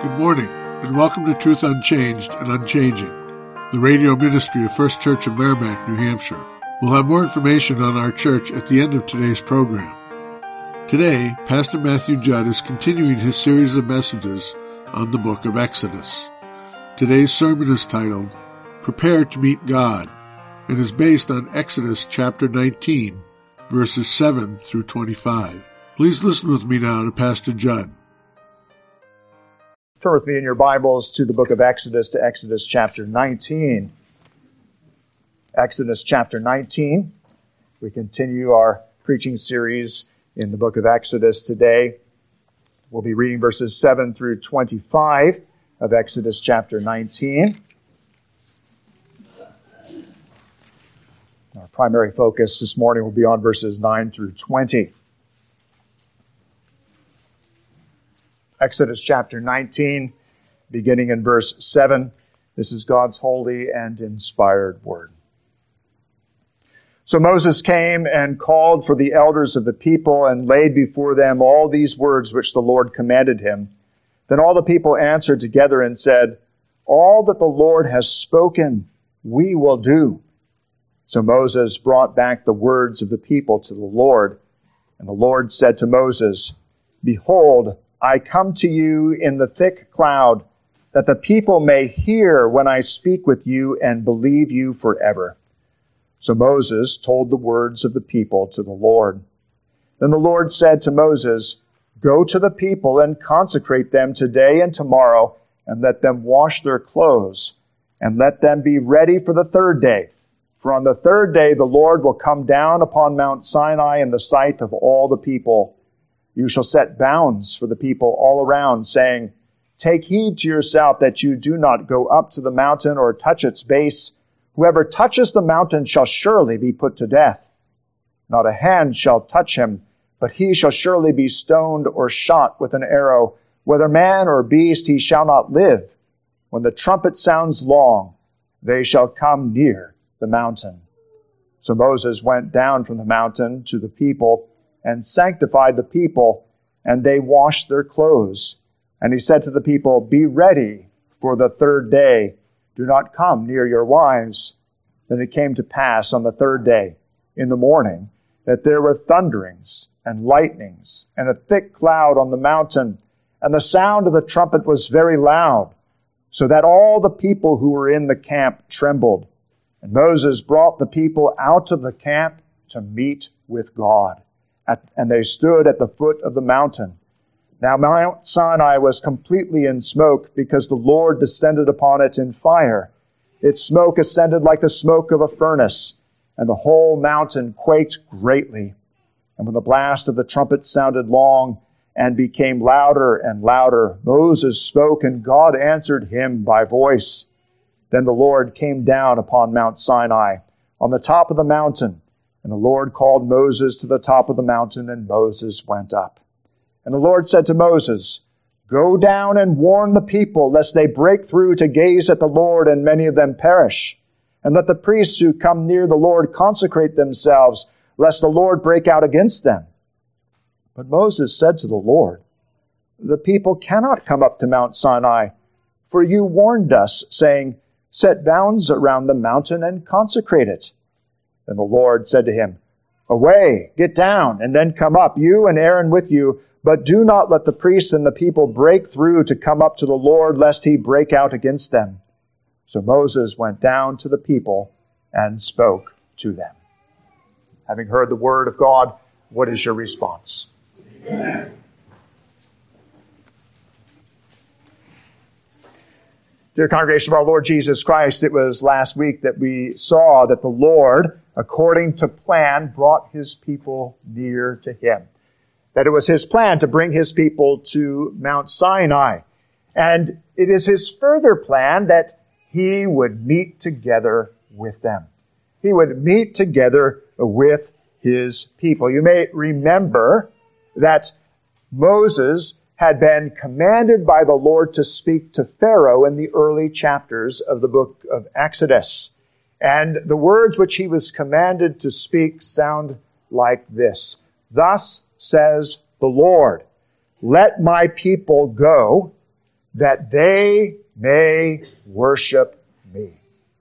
Good morning, and welcome to Truth Unchanged and Unchanging, the radio ministry of First Church of Merrimack, New Hampshire. We'll have more information on our church at the end of today's program. Today, Pastor Matthew Judd is continuing his series of messages on the book of Exodus. Today's sermon is titled, Prepare to Meet God, and is based on Exodus chapter 19, verses 7 through 25. Please listen with me now to Pastor Judd. Turn with me in your Bibles to the book of Exodus, to Exodus chapter 19. Exodus chapter 19. We continue our preaching series in the book of Exodus today. We'll be reading verses 7 through 25 of Exodus chapter 19. Our primary focus this morning will be on verses 9 through 20. Exodus chapter 19, beginning in verse 7. This is God's holy and inspired word. So Moses came and called for the elders of the people and laid before them all these words which the Lord commanded him. Then all the people answered together and said, All that the Lord has spoken, we will do. So Moses brought back the words of the people to the Lord. And the Lord said to Moses, Behold, I come to you in the thick cloud, that the people may hear when I speak with you and believe you forever. So Moses told the words of the people to the Lord. Then the Lord said to Moses, Go to the people and consecrate them today and tomorrow, and let them wash their clothes, and let them be ready for the third day. For on the third day the Lord will come down upon Mount Sinai in the sight of all the people. You shall set bounds for the people all around, saying, Take heed to yourself that you do not go up to the mountain or touch its base. Whoever touches the mountain shall surely be put to death. Not a hand shall touch him, but he shall surely be stoned or shot with an arrow. Whether man or beast, he shall not live. When the trumpet sounds long, they shall come near the mountain. So Moses went down from the mountain to the people and sanctified the people, and they washed their clothes. And he said to the people, Be ready for the third day. Do not come near your wives. Then it came to pass on the third day, in the morning, that there were thunderings and lightnings, and a thick cloud on the mountain, and the sound of the trumpet was very loud, so that all the people who were in the camp trembled. And Moses brought the people out of the camp to meet with God. And they stood at the foot of the mountain. Now Mount Sinai was completely in smoke, because the Lord descended upon it in fire. Its smoke ascended like the smoke of a furnace, and the whole mountain quaked greatly. And when the blast of the trumpet sounded long and became louder and louder, Moses spoke, and God answered him by voice. Then the Lord came down upon Mount Sinai, on the top of the mountain. And the Lord called Moses to the top of the mountain, and Moses went up. And the Lord said to Moses, Go down and warn the people, lest they break through to gaze at the Lord, and many of them perish. And let the priests who come near the Lord consecrate themselves, lest the Lord break out against them. But Moses said to the Lord, The people cannot come up to Mount Sinai, for you warned us, saying, Set bounds around the mountain and consecrate it. And the Lord said to him, Away, get down, and then come up, you and Aaron with you, but do not let the priests and the people break through to come up to the Lord, lest he break out against them. So Moses went down to the people and spoke to them. Having heard the word of God, what is your response? Amen. Dear congregation of our Lord Jesus Christ, it was last week that we saw that the Lord, according to plan, brought his people near to him. That it was his plan to bring his people to Mount Sinai. And it is his further plan that he would meet together with them. He would meet together with his people. You may remember that Moses had been commanded by the Lord to speak to Pharaoh in the early chapters of the book of Exodus. And the words which he was commanded to speak sound like this. Thus says the Lord, let my people go, that they may worship me.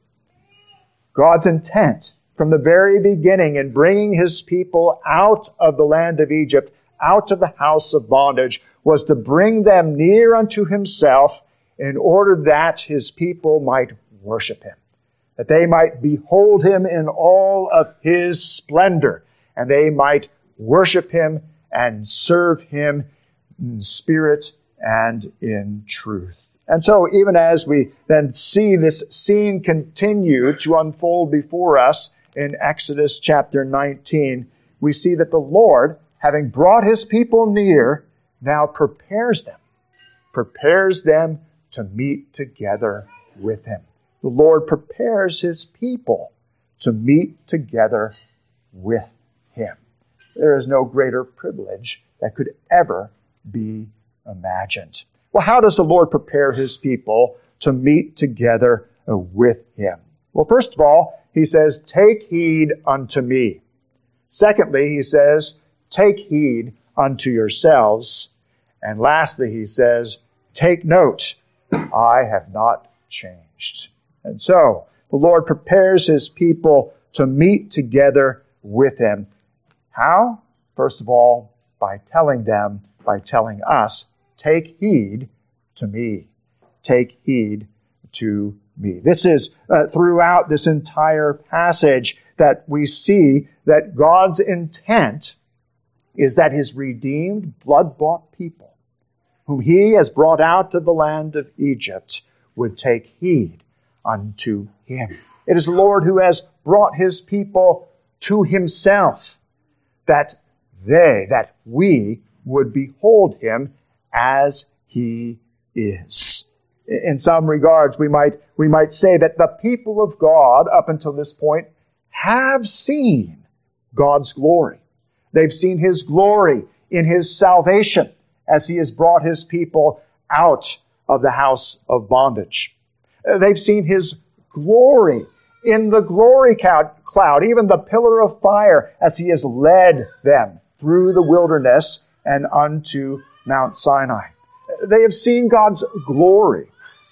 God's intent from the very beginning in bringing his people out of the land of Egypt, out of the house of bondage, was to bring them near unto himself in order that his people might worship him, that they might behold him in all of his splendor, and they might worship him and serve him in spirit and in truth. And so even as we then see this scene continue to unfold before us in Exodus chapter 19, we see that the Lord, having brought his people near, now prepares them to meet together with him. The Lord prepares his people to meet together with him. There is no greater privilege that could ever be imagined. Well, how does the Lord prepare his people to meet together with him? Well, first of all, he says, take heed unto me. Secondly, he says, take heed unto yourselves. And lastly, he says, take note, I have not changed. And so, the Lord prepares his people to meet together with him. How? First of all, by telling us, take heed to me. Take heed to me. This is throughout this entire passage that we see that God's intent is that his redeemed, blood-bought people, whom he has brought out of the land of Egypt, would take heed unto him. It is the Lord who has brought his people to himself, that we would behold him as he is. In some regards, we might say that the people of God, up until this point, have seen God's glory. They've seen his glory in his salvation as he has brought his people out of the house of bondage. They've seen his glory in the glory cloud, even the pillar of fire, as he has led them through the wilderness and unto Mount Sinai. They have seen God's glory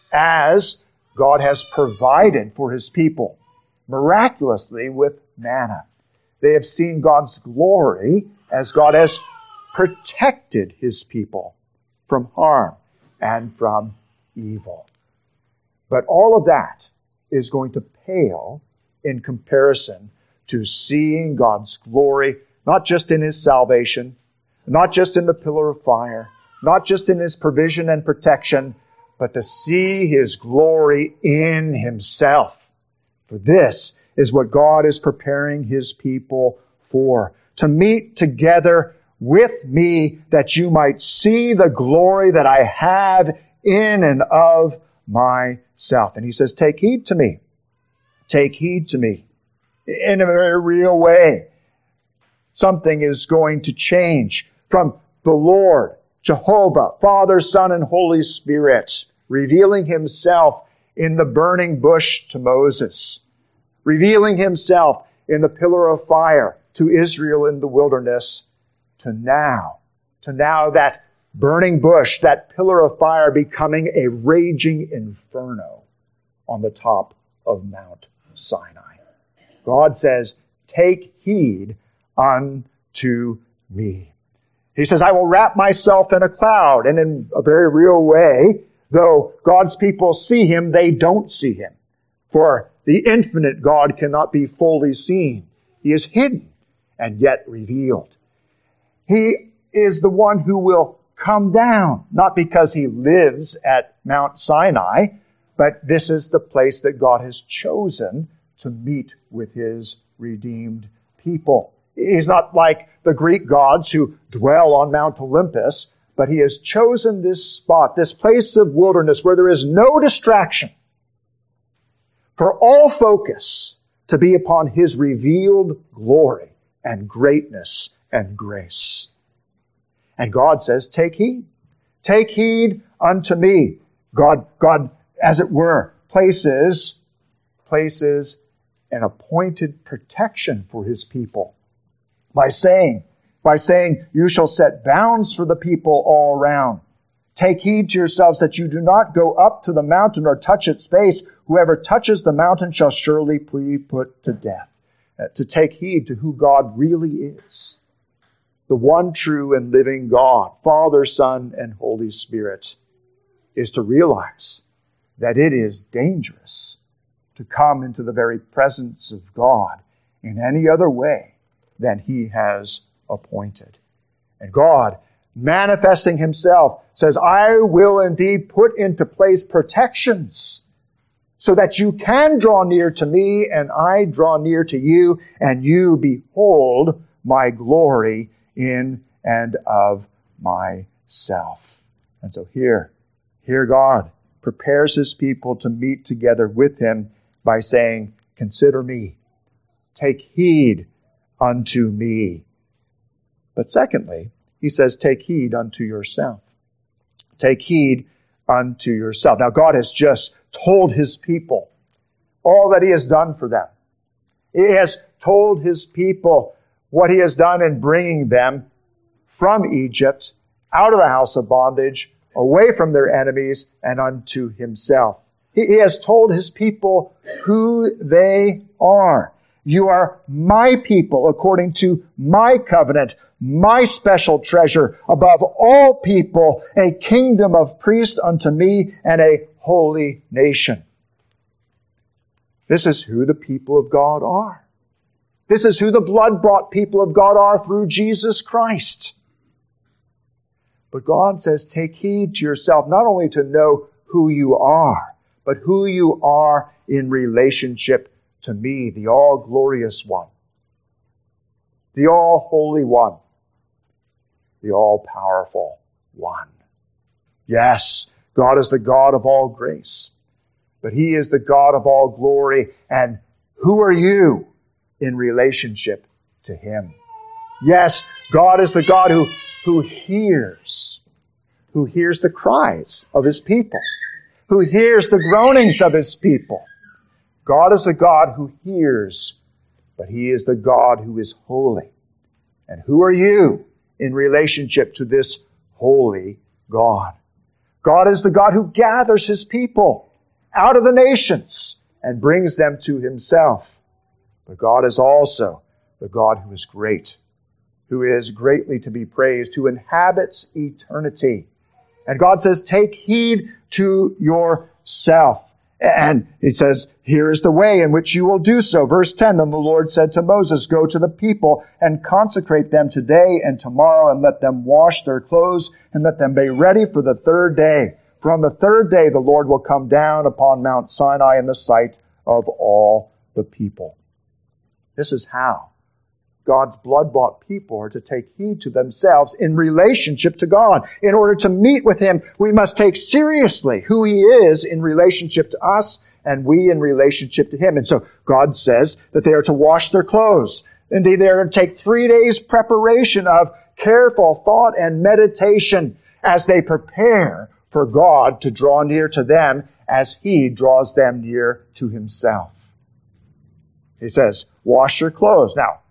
as God has provided for his people miraculously with manna. They have seen God's glory as God has protected his people from harm and from evil. But all of that is going to pale in comparison to seeing God's glory, not just in his salvation, not just in the pillar of fire, not just in his provision and protection, but to see his glory in himself. For this is what God is preparing his people for, to meet together with me that you might see the glory that I have in and of myself. And he says, take heed to me. Take heed to me. In a very real way. Something is going to change from the Lord, Jehovah, Father, Son, and Holy Spirit, revealing himself in the burning bush to Moses, revealing himself in the pillar of fire to Israel in the wilderness, to now that burning bush, that pillar of fire becoming a raging inferno on the top of Mount Sinai. God says, take heed unto me. He says, I will wrap myself in a cloud. And in a very real way, though God's people see him, they don't see him. For the infinite God cannot be fully seen. He is hidden and yet revealed. He is the one who will come down, not because he lives at Mount Sinai, but this is the place that God has chosen to meet with his redeemed people. He's not like the Greek gods who dwell on Mount Olympus, but he has chosen this spot, this place of wilderness where there is no distraction, for all focus to be upon his revealed glory and greatness and grace. And God says, take heed unto me. God, as it were, places an appointed protection for his people by saying, you shall set bounds for the people all around. Take heed to yourselves that you do not go up to the mountain or touch its base. Whoever touches the mountain shall surely be put to death. To take heed to who God really is. The one true and living God, Father, Son, and Holy Spirit, is to realize that it is dangerous to come into the very presence of God in any other way than He has appointed. And God, manifesting Himself, says, I will indeed put into place protections so that you can draw near to me and I draw near to you and you behold my glory in and of myself. And so here God prepares His people to meet together with Him by saying, consider me, take heed unto me. But secondly, He says, take heed unto yourself. Take heed unto yourself. Now, God has just told His people all that He has done for them. He has told His people what He has done in bringing them from Egypt, out of the house of bondage, away from their enemies, and unto Himself. He has told His people who they are. You are my people according to my covenant, my special treasure above all people, a kingdom of priests unto me and a holy nation. This is who the people of God are. This is who the blood-bought people of God are through Jesus Christ. But God says, take heed to yourself, not only to know who you are, but who you are in relationship to me, the all-glorious one, the all-holy one, the all-powerful one. Yes, God is the God of all grace, but He is the God of all glory. And who are you in relationship to Him? Yes, God is the God who hears the cries of His people, who hears the groanings of His people. God is the God who hears, but He is the God who is holy. And who are you in relationship to this holy God? God is the God who gathers His people out of the nations and brings them to Himself. But God is also the God who is great, who is greatly to be praised, who inhabits eternity. And God says, take heed to yourself. And He says, here is the way in which you will do so. Verse 10, then the Lord said to Moses, go to the people and consecrate them today and tomorrow, and let them wash their clothes, and let them be ready for the third day. For on the third day the Lord will come down upon Mount Sinai in the sight of all the people. This is how God's blood-bought people are to take heed to themselves in relationship to God. In order to meet with Him, we must take seriously who He is in relationship to us and we in relationship to Him. And so God says that they are to wash their clothes. Indeed, they are to take 3 days preparation of careful thought and meditation as they prepare for God to draw near to them as He draws them near to Himself. He says, wash your clothes. Now,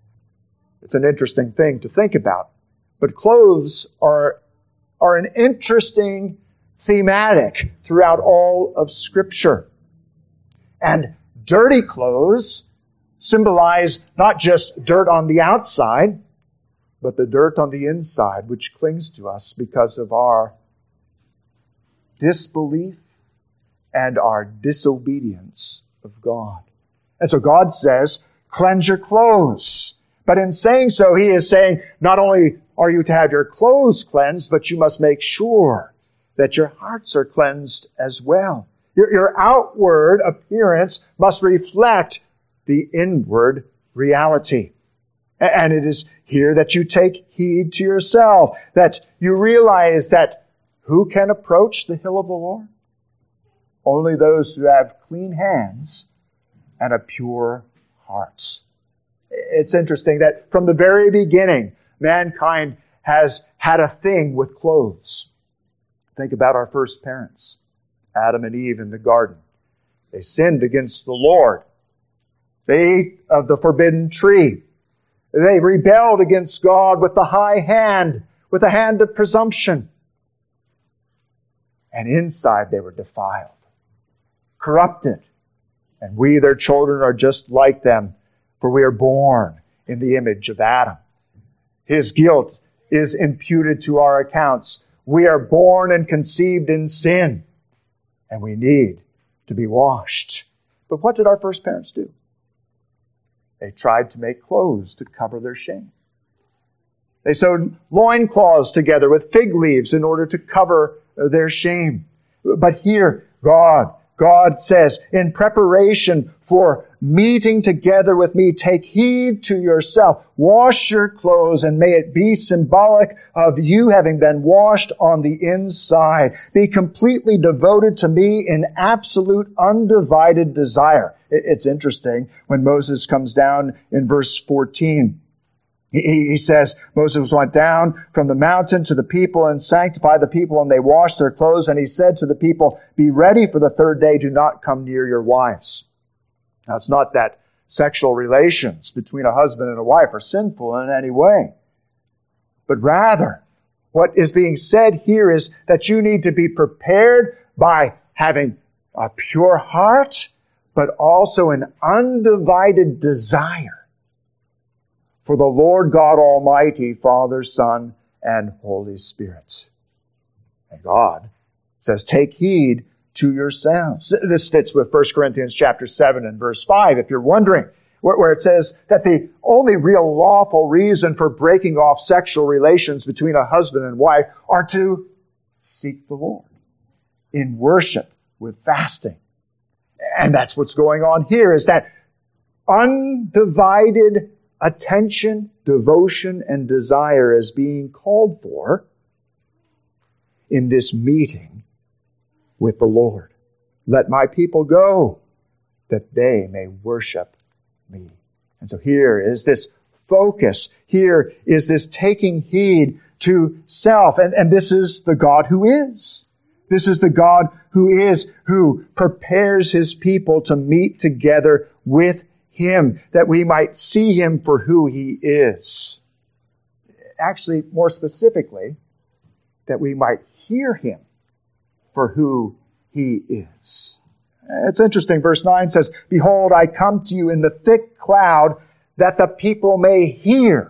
it's an interesting thing to think about. But clothes are an interesting thematic throughout all of Scripture. And dirty clothes symbolize not just dirt on the outside, but the dirt on the inside, which clings to us because of our disbelief and our disobedience of God. And so God says, cleanse your clothes. But in saying so, He is saying, not only are you to have your clothes cleansed, but you must make sure that your hearts are cleansed as well. Your outward appearance must reflect the inward reality. And it is here that you take heed to yourself, that you realize that who can approach the hill of the Lord? Only those who have clean hands and a pure heart. It's interesting that from the very beginning, mankind has had a thing with clothes. Think about our first parents, Adam and Eve in the garden. They sinned against the Lord. They ate of the forbidden tree. They rebelled against God with the high hand, with a hand of presumption. and inside they were defiled, corrupted. And we, their children, are just like them, for we are born in the image of Adam. His guilt is imputed to our accounts. We are born and conceived in sin, and we need to be washed. But what did our first parents do? They tried to make clothes to cover their shame. They sewed loincloths together with fig leaves in order to cover their shame. But here, God says, in preparation for meeting together with me, take heed to yourself. Wash your clothes, and may it be symbolic of you having been washed on the inside. Be completely devoted to me in absolute undivided desire. It's interesting when Moses comes down in verse 14. He says, Moses went down from the mountain to the people and sanctified the people, and they washed their clothes. And he said to the people, be ready for the third day. Do not come near your wives. Now, it's not that sexual relations between a husband and a wife are sinful in any way. But rather, what is being said here is that you need to be prepared by having a pure heart, but also an undivided desire for the Lord God Almighty, Father, Son, and Holy Spirit. And God says, take heed to yourselves. This fits with 1 Corinthians chapter 7 and verse 5, if you're wondering, where it says that the only real lawful reason for breaking off sexual relations between a husband and wife are to seek the Lord in worship with fasting. And that's what's going on here, is that undivided attention, devotion, and desire is being called for in this meeting with the Lord. Let my people go, that they may worship me. And so here is this focus. Here is this taking heed to self. And this is the God who is. This is the God who prepares his people to meet together with him, that we might see him for who he is. Actually, more specifically, that we might hear him for who he is. It's interesting. Verse 9 says, behold, I come to you in the thick cloud, that the people may hear.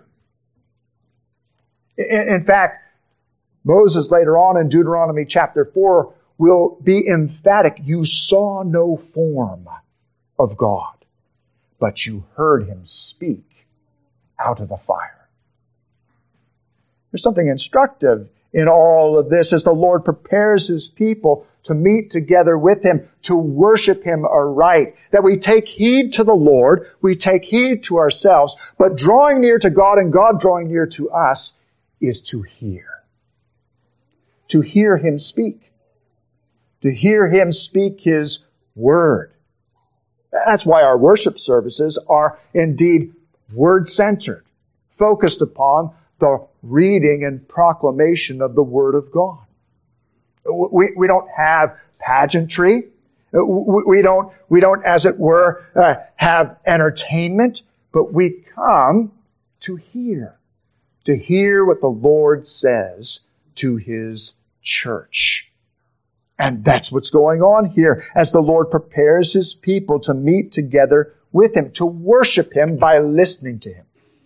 In fact, Moses later on in Deuteronomy chapter 4 will be emphatic. You saw no form of God, but you heard him speak out of the fire. There's something instructive in all of this as the Lord prepares his people to meet together with him, to worship him aright. That we take heed to the Lord, we take heed to ourselves, but drawing near to God and God drawing near to us is to hear. To hear him speak. To hear him speak his word. That's why our worship services are indeed word-centered, focused upon the reading and proclamation of the Word of God. We don't have pageantry. We don't, as it were, have entertainment, but we come to hear what the Lord says to his church. And that's what's going on here as the Lord prepares his people to meet together with him, to worship him by listening to him,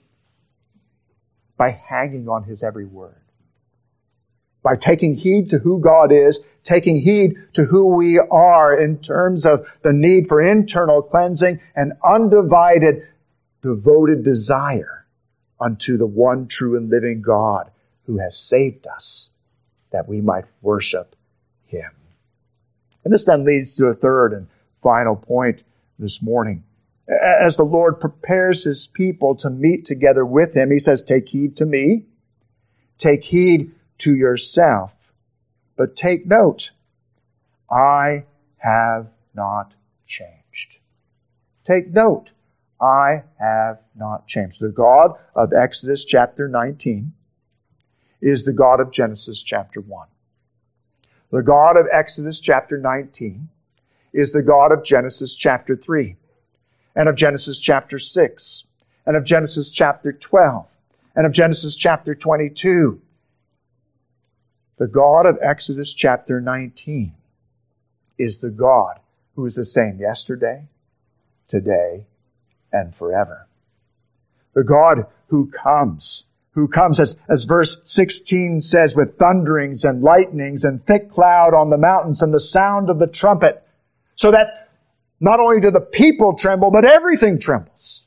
by hanging on his every word, by taking heed to who God is, taking heed to who we are in terms of the need for internal cleansing and undivided, devoted desire unto the one true and living God who has saved us, that we might worship him. And this then leads to a third and final point this morning. As the Lord prepares his people to meet together with him, he says, take heed to me, take heed to yourself, but take note, I have not changed. Take note, I have not changed. The God of Exodus chapter 19 is the God of Genesis chapter 1. The God of Exodus chapter 19 is the God of Genesis chapter 3, and of Genesis chapter 6, and of Genesis chapter 12, and of Genesis chapter 22. The God of Exodus chapter 19 is the God who is the same yesterday, today, and forever. The God who comes as verse 16 says, with thunderings and lightnings and thick cloud on the mountains and the sound of the trumpet, so that not only do the people tremble, but everything trembles,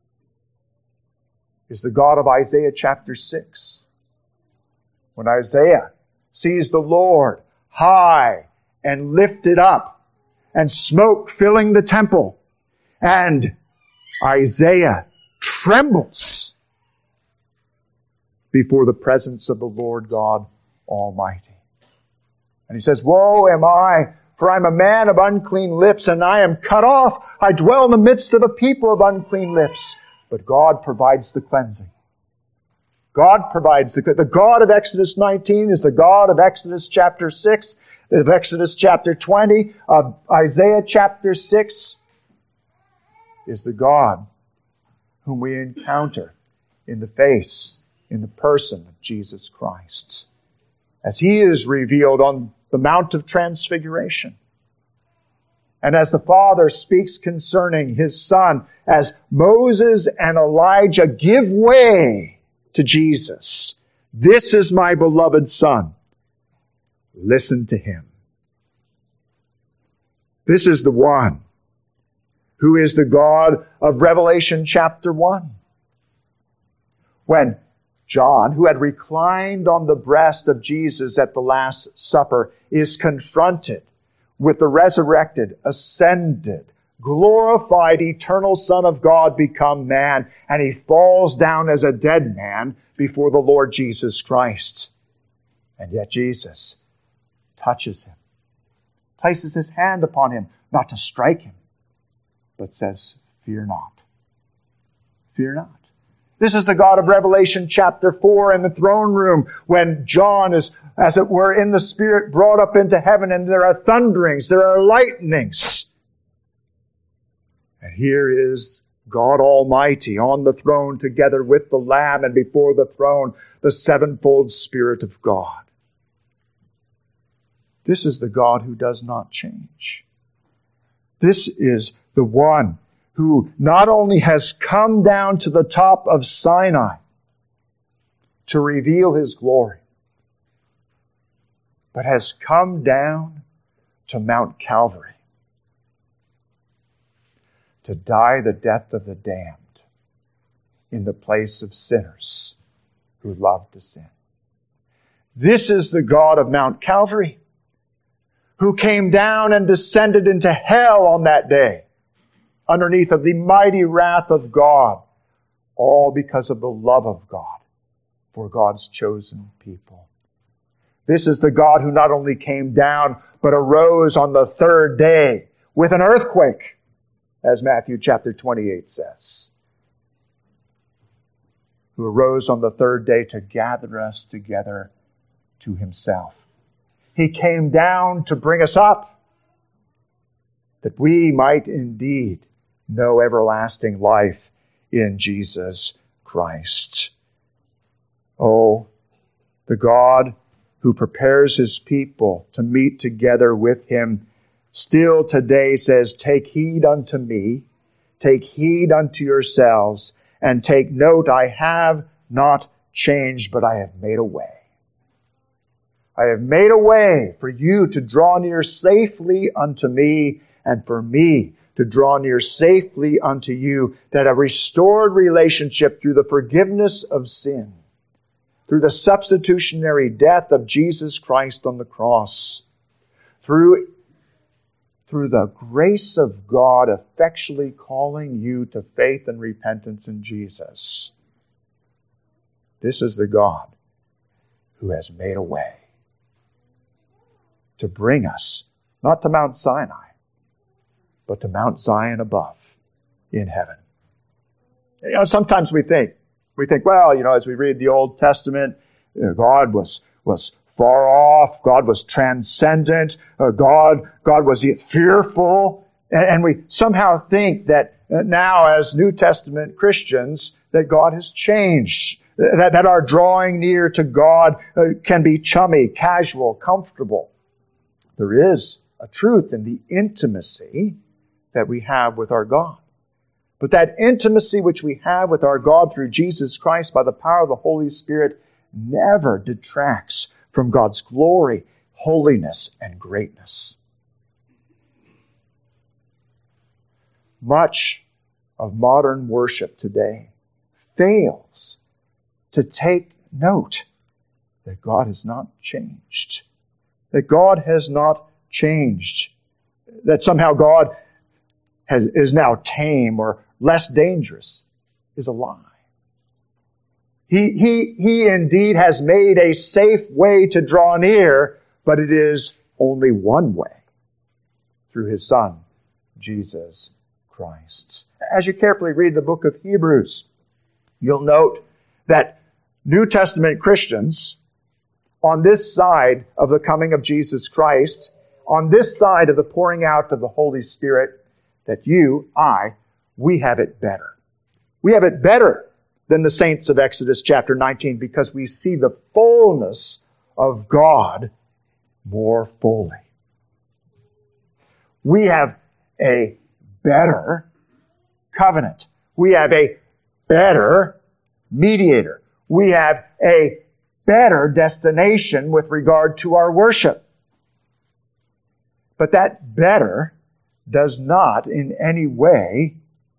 is the God of Isaiah chapter 6. When Isaiah sees the Lord high and lifted up, and smoke filling the temple, and Isaiah trembles before the presence of the Lord God Almighty. And he says, "Woe am I, for I am a man of unclean lips, and I am cut off. I dwell in the midst of a people of unclean lips." But God provides the cleansing. God provides the God of Exodus 19 is the God of Exodus chapter 6, of Exodus chapter 20, of Isaiah chapter 6, is the God whom we encounter in the face, in the person of Jesus Christ, as He is revealed on the Mount of Transfiguration. And as the Father speaks concerning His Son, as Moses and Elijah give way to Jesus, "This is my beloved Son. Listen to Him." This is the one who is the God of Revelation chapter 1. When John, who had reclined on the breast of Jesus at the Last Supper, is confronted with the resurrected, ascended, glorified, eternal Son of God become man, and he falls down as a dead man before the Lord Jesus Christ. And yet Jesus touches him, places his hand upon him, not to strike him, but says, "Fear not. Fear not." This is the God of Revelation chapter 4 in the throne room, when John is, as it were, in the Spirit brought up into heaven, and there are thunderings, there are lightnings. And here is God Almighty on the throne together with the Lamb, and before the throne, the sevenfold Spirit of God. This is the God who does not change. This is the one who not only has come down to the top of Sinai to reveal His glory, but has come down to Mount Calvary to die the death of the damned in the place of sinners who love to sin. This is the God of Mount Calvary, who came down and descended into hell on that day, underneath of the mighty wrath of God, all because of the love of God for God's chosen people. This is the God who not only came down, but arose on the third day with an earthquake, as Matthew chapter 28 says. Who arose on the third day to gather us together to Himself. He came down to bring us up, that we might indeed know everlasting life in Jesus Christ. Oh, the God who prepares His people to meet together with Him still today says, "Take heed unto me, take heed unto yourselves, and take note, I have not changed, but I have made a way. I have made a way for you to draw near safely unto me, and for me to draw near safely unto you, that a restored relationship through the forgiveness of sin, through the substitutionary death of Jesus Christ on the cross, through the grace of God effectually calling you to faith and repentance in Jesus. This is the God who has made a way to bring us, not to Mount Sinai, but to Mount Zion above in heaven. Sometimes we think, well, as we read the Old Testament, God was far off, God was transcendent, God was fearful, and we somehow think that now as New Testament Christians that God has changed. that our drawing near to God can be chummy, casual, comfortable. There is a truth in the intimacy that we have with our God. But that intimacy which we have with our God through Jesus Christ by the power of the Holy Spirit never detracts from God's glory, holiness, and greatness. Much of modern worship today fails to take note that God has not changed. That God has not changed. That somehow God is now tame or less dangerous is a lie. He indeed has made a safe way to draw near, but it is only one way, through His Son, Jesus Christ. As you carefully read the book of Hebrews, you'll note that New Testament Christians, on this side of the coming of Jesus Christ, on this side of the pouring out of the Holy Spirit, that we have it better. We have it better than the saints of Exodus chapter 19 because we see the fullness of God more fully. We have a better covenant. We have a better mediator. We have a better destination with regard to our worship. But that better does not in any way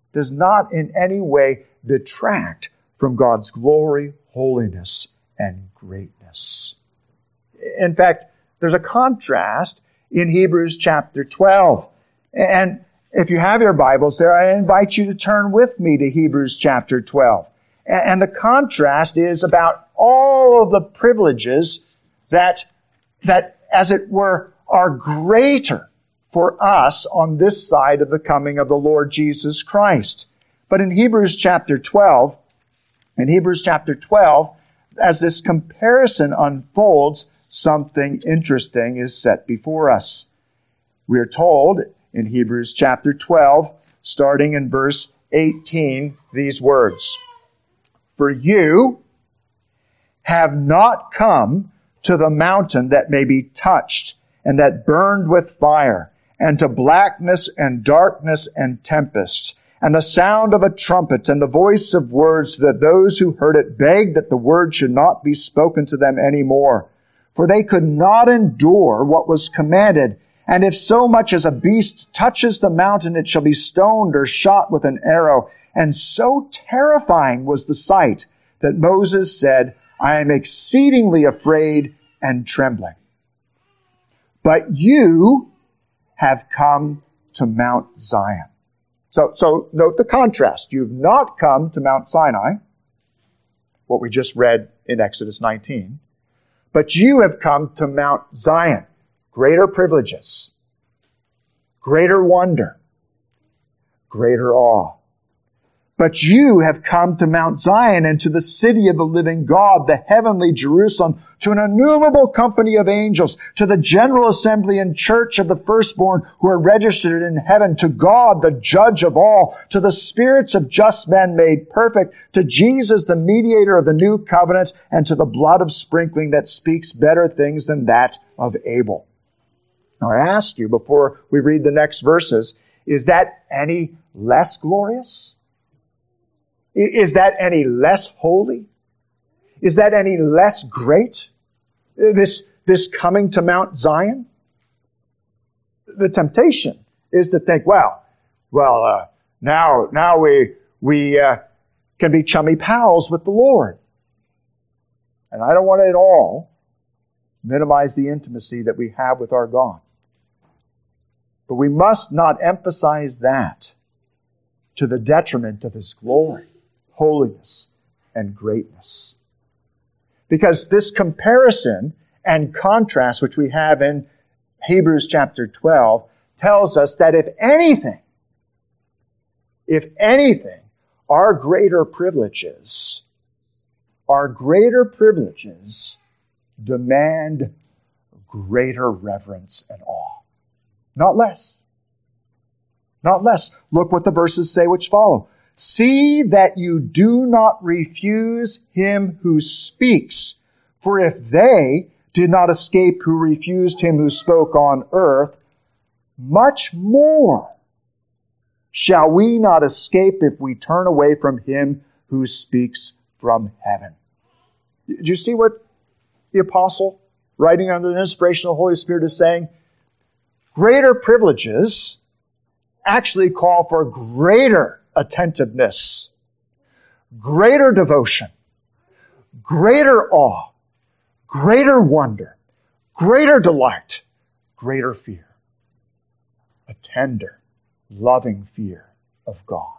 detract from God's glory, holiness, and greatness. In fact, there's a contrast in Hebrews chapter 12. And if you have your Bibles there, I invite you to turn with me to Hebrews chapter 12. And the contrast is about all of the privileges that as it were, are greater for us on this side of the coming of the Lord Jesus Christ. But in Hebrews chapter 12, as this comparison unfolds, something interesting is set before us. We are told in Hebrews chapter 12, starting in verse 18, these words, "For you have not come to the mountain that may be touched and that burned with fire, and to blackness and darkness and tempests, and the sound of a trumpet and the voice of words, that those who heard it begged that the word should not be spoken to them any more. For they could not endure what was commanded. And if so much as a beast touches the mountain, it shall be stoned or shot with an arrow. And so terrifying was the sight that Moses said, I am exceedingly afraid and trembling. But you have come to Mount Zion." So note the contrast. You've not come to Mount Sinai, what we just read in Exodus 19, but you have come to Mount Zion. Greater privileges, greater wonder, greater awe. But you have come to Mount Zion and to the city of the living God, the heavenly Jerusalem, to an innumerable company of angels, to the general assembly and church of the firstborn who are registered in heaven, to God, the judge of all, to the spirits of just men made perfect, to Jesus, the mediator of the new covenant, and to the blood of sprinkling that speaks better things than that of Abel. Now I ask you, before we read the next verses, is that any less glorious? Is that any less holy? Is that any less great? This coming to Mount Zion? The temptation is to think, now we can be chummy pals with the Lord. And I don't want to at all minimize the intimacy that we have with our God. But we must not emphasize that to the detriment of His glory, holiness, and greatness. Because this comparison and contrast which we have in Hebrews chapter 12 tells us that if anything, our greater privileges demand greater reverence and awe. Not less. Not less. Look what the verses say which follow. See that you do not refuse him who speaks. For if they did not escape who refused him who spoke on earth, much more shall we not escape if we turn away from him who speaks from heaven. Do you see what the apostle, writing under the inspiration of the Holy Spirit, is saying? Greater privileges actually call for greater attentiveness, greater devotion, greater awe, greater wonder, greater delight, greater fear. A tender, loving fear of God.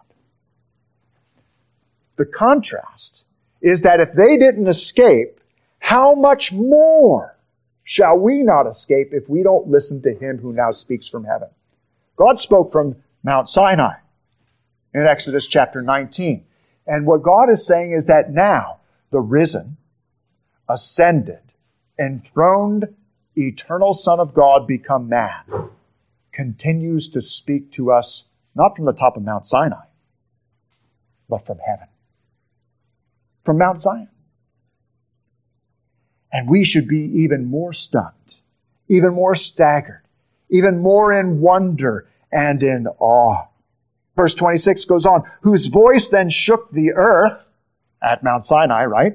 The contrast is that if they didn't escape, how much more shall we not escape if we don't listen to him who now speaks from heaven? God spoke from Mount Sinai in Exodus chapter 19. And what God is saying is that now the risen, ascended, enthroned, eternal Son of God become man continues to speak to us not from the top of Mount Sinai, but from heaven, from Mount Zion. And we should be even more stunned, even more staggered, even more in wonder and in awe. Verse 26 goes on, whose voice then shook the earth at Mount Sinai, right?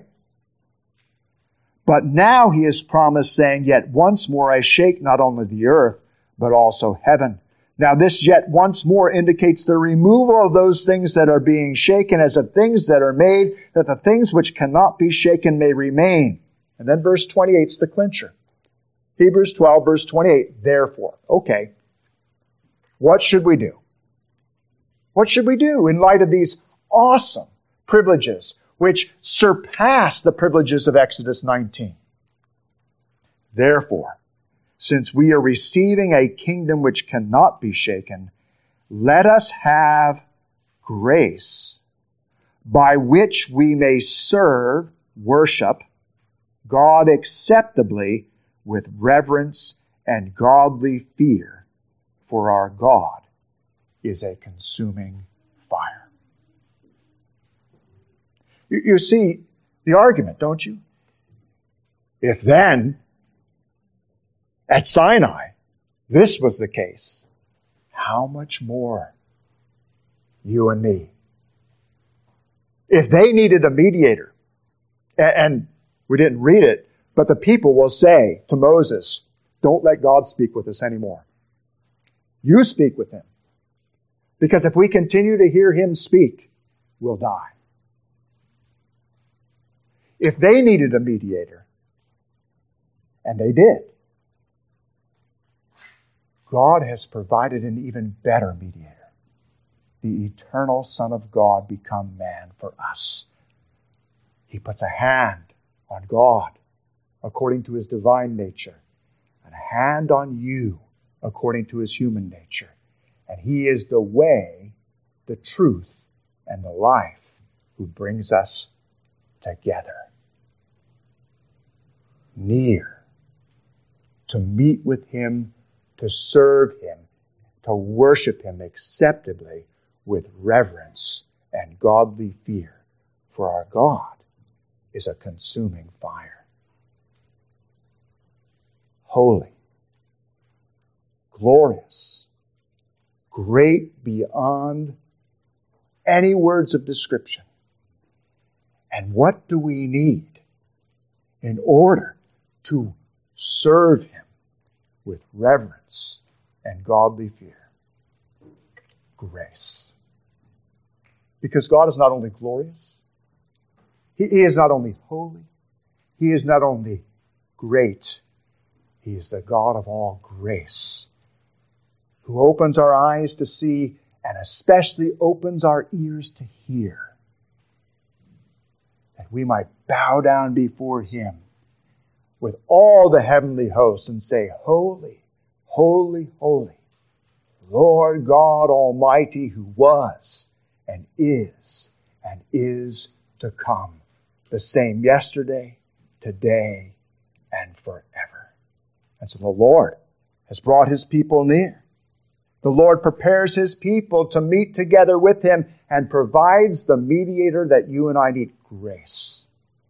But now he has promised, saying, yet once more I shake not only the earth, but also heaven. Now this yet once more indicates the removal of those things that are being shaken as of things that are made, that the things which cannot be shaken may remain. And then verse 28 is the clincher. Hebrews 12, verse 28, therefore. Okay, what should we do? What should we do in light of these awesome privileges which surpass the privileges of Exodus 19? Therefore, since we are receiving a kingdom which cannot be shaken, let us have grace by which we may serve, worship God acceptably with reverence and godly fear, for our God is a consuming fire. You see the argument, don't you? If then, at Sinai, this was the case, how much more you and me? If they needed a mediator, and we didn't read it, but the people will say to Moses, don't let God speak with us anymore. You speak with him. Because if we continue to hear him speak, we'll die. If they needed a mediator, and they did, God has provided an even better mediator. The eternal Son of God become man for us. He puts a hand on God according to his divine nature, and a hand on you according to his human nature. And he is the way, the truth, and the life who brings us together. Near, to meet with him, to serve him, to worship him acceptably with reverence and godly fear. For our God is a consuming fire. Holy, glorious, great beyond any words of description. And what do we need in order to serve him with reverence and godly fear? Grace. Because God is not only glorious, he is not only holy, he is not only great, he is the God of all grace, who opens our eyes to see and especially opens our ears to hear, that we might bow down before him with all the heavenly hosts and say, holy, holy, holy, Lord God Almighty, who was and is to come, the same yesterday, today, and forever. And so the Lord has brought his people near. The Lord prepares His people to meet together with Him and provides the mediator that you and I need, grace.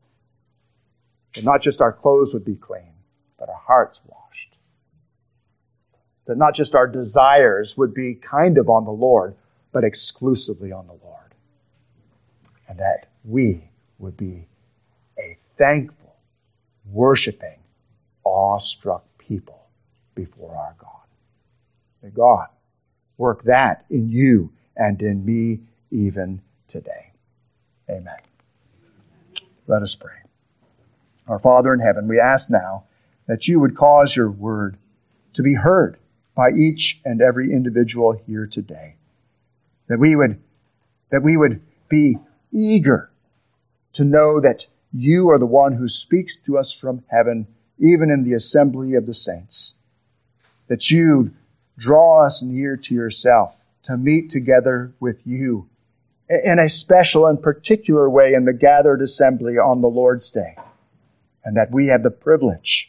That not just our clothes would be clean, but our hearts washed. That not just our desires would be kind of on the Lord, but exclusively on the Lord. And that we would be a thankful, worshiping, awestruck people before our God. May God work that in you and in me even today. Amen. Let us pray. Our Father in heaven, we ask now that you would cause your word to be heard by each and every individual here today. That we would be eager to know that you are the one who speaks to us from heaven, even in the assembly of the saints. That you draw us near to yourself to meet together with you in a special and particular way in the gathered assembly on the Lord's Day. And that we have the privilege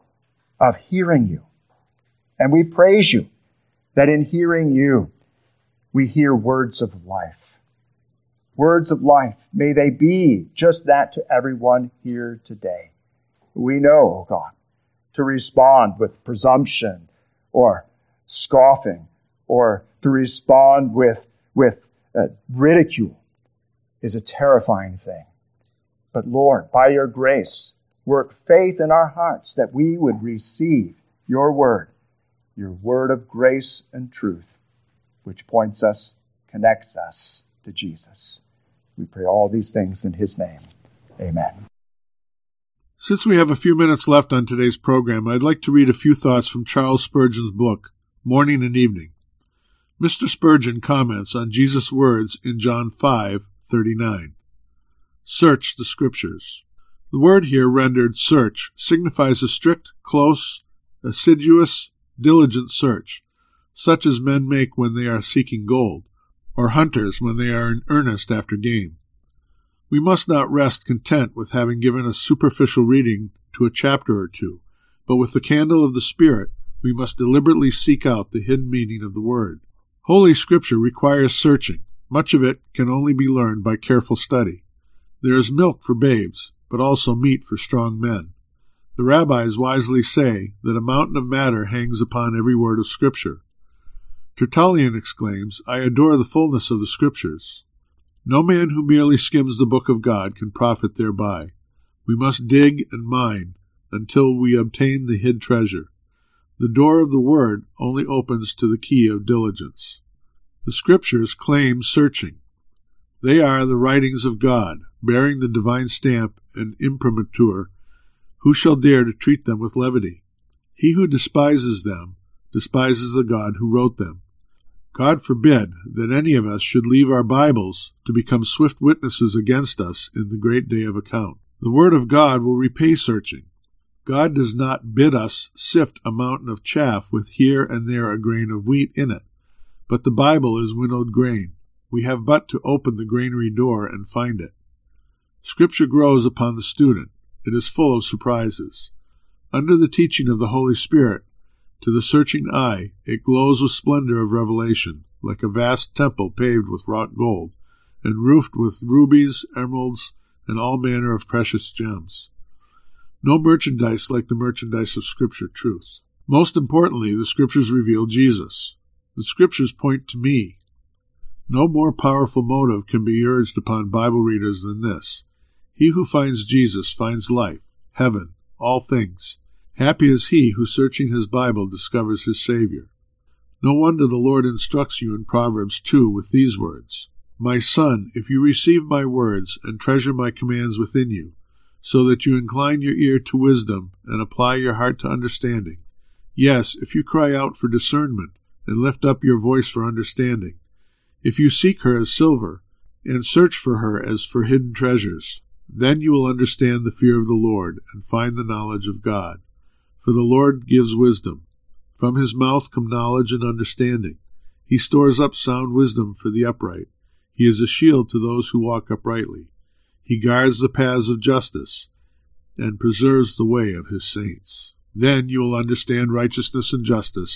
of hearing you. And we praise you that in hearing you, we hear words of life. Words of life. May they be just that to everyone here today. We know, oh God, to respond with presumption or scoffing or to respond with ridicule is a terrifying thing. But Lord, by your grace, work faith in our hearts that we would receive your word of grace and truth, which points us, connects us to Jesus. We pray all these things in his name. Amen. Since we have a few minutes left on today's program, I'd like to read a few thoughts from Charles Spurgeon's book, Morning and Evening. Mr. Spurgeon comments on Jesus' words in John 5:39. Search the Scriptures. The word here rendered search signifies a strict, close, assiduous, diligent search, such as men make when they are seeking gold, or hunters when they are in earnest after game. We must not rest content with having given a superficial reading to a chapter or two, but with the candle of the Spirit, we must deliberately seek out the hidden meaning of the Word. Holy Scripture requires searching. Much of it can only be learned by careful study. There is milk for babes, but also meat for strong men. The rabbis wisely say that a mountain of matter hangs upon every word of Scripture. Tertullian exclaims, "I adore the fullness of the Scriptures." No man who merely skims the book of God can profit thereby. We must dig and mine until we obtain the hid treasure. The door of the Word only opens to the key of diligence. The Scriptures claim searching. They are the writings of God, bearing the divine stamp and imprimatur. Who shall dare to treat them with levity? He who despises them despises the God who wrote them. God forbid that any of us should leave our Bibles to become swift witnesses against us in the great day of account. The Word of God will repay searching. God does not bid us sift a mountain of chaff with here and there a grain of wheat in it, but the Bible is winnowed grain. We have but to open the granary door and find it. Scripture grows upon the student. It is full of surprises. Under the teaching of the Holy Spirit, to the searching eye, it glows with splendor of revelation, like a vast temple paved with wrought gold, and roofed with rubies, emeralds, and all manner of precious gems. No merchandise like the merchandise of Scripture truth. Most importantly, the Scriptures reveal Jesus. The Scriptures point to me. No more powerful motive can be urged upon Bible readers than this. He who finds Jesus finds life, heaven, all things. Happy is he who, searching his Bible, discovers his Savior. No wonder the Lord instructs you in Proverbs 2 with these words, "My son, if you receive my words and treasure my commands within you, so that you incline your ear to wisdom and apply your heart to understanding. Yes, if you cry out for discernment and lift up your voice for understanding. If you seek her as silver and search for her as for hidden treasures, then you will understand the fear of the Lord and find the knowledge of God. For the Lord gives wisdom. From his mouth come knowledge and understanding. He stores up sound wisdom for the upright. He is a shield to those who walk uprightly. He guards the paths of justice and preserves the way of his saints. Then you will understand righteousness and justice,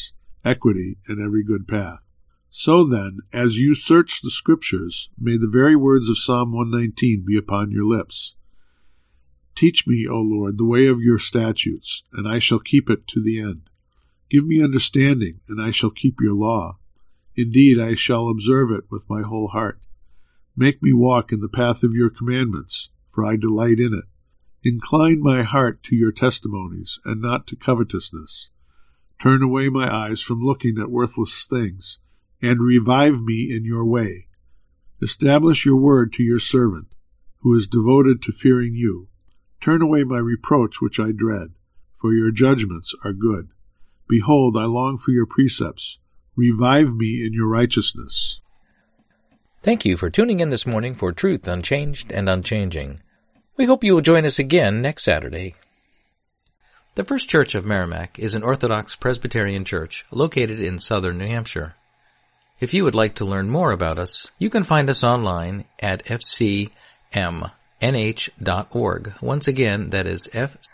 equity, and every good path. So then, as you search the Scriptures, may the very words of Psalm 119 be upon your lips. Teach me, O Lord, the way of your statutes, and I shall keep it to the end. Give me understanding, and I shall keep your law. Indeed, I shall observe it with my whole heart. Make me walk in the path of your commandments, for I delight in it. Incline my heart to your testimonies, and not to covetousness. Turn away my eyes from looking at worthless things, and revive me in your way. Establish your word to your servant, who is devoted to fearing you. Turn away my reproach which I dread, for your judgments are good. Behold, I long for your precepts. Revive me in your righteousness. Thank you for tuning in this morning for Truth Unchanged and Unchanging. We hope you will join us again next Saturday. The First Church of Merrimack is an Orthodox Presbyterian church located in southern New Hampshire. If you would like to learn more about us, you can find us online at fcmnh.org. Once again, that is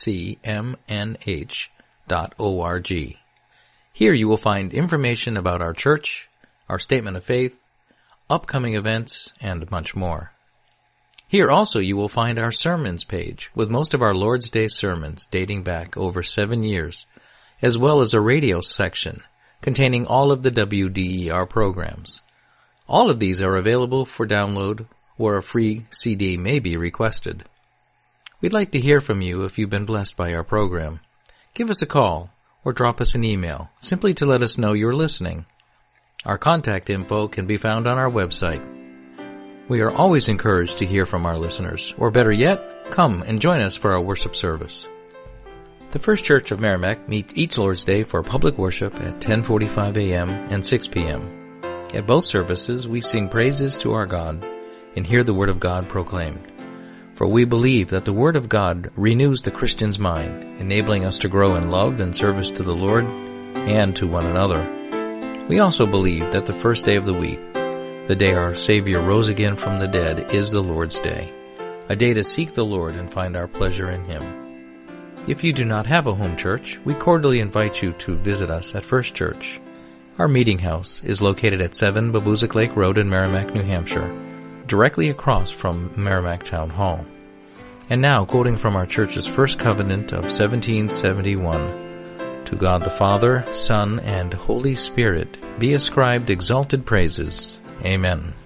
fcmnh.org. Here you will find information about our church, our statement of faith, upcoming events, and much more. Here also you will find our sermons page with most of our Lord's Day sermons dating back over 7 years, as well as a radio section containing all of the WDER programs. All of these are available for download, or a free CD may be requested. We'd like to hear from you if you've been blessed by our program. Give us a call or drop us an email, simply to let us know you're listening. Our contact info can be found on our website. We are always encouraged to hear from our listeners, or better yet, come and join us for our worship service. The First Church of Merrimack meets each Lord's Day for public worship at 10:45 a.m. and 6 p.m. At both services, we sing praises to our God and hear the Word of God proclaimed. For we believe that the Word of God renews the Christian's mind, enabling us to grow in love and service to the Lord and to one another. We also believe that the first day of the week, the day our Savior rose again from the dead, is the Lord's Day, a day to seek the Lord and find our pleasure in Him. If you do not have a home church, we cordially invite you to visit us at First Church. Our meeting house is located at 7 Babuzik Lake Road in Merrimack, New Hampshire, directly across from Merrimack Town Hall. And now, quoting from our church's first covenant of 1771, to God the Father, Son, and Holy Spirit be ascribed exalted praises. Amen.